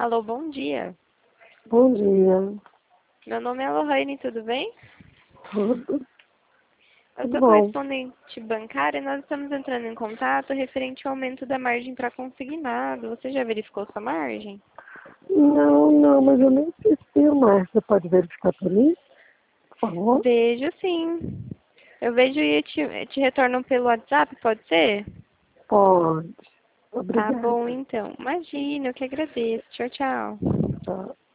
Alô, bom dia. Bom dia. Meu nome é Lohane, tudo bem? Tudo? Eu Tudo sou bom? correspondente bancária e nós estamos entrando em contato referente ao aumento da margem para consignado. Você já verificou sua margem? Não, mas eu nem preciso mais. Você pode verificar para mim, por favor? Vejo sim. Eu vejo e te retorno pelo WhatsApp, pode ser? Pode. Tá bom, Obrigada. então. Imagina, eu que agradeço. Tchau, tchau. Tá.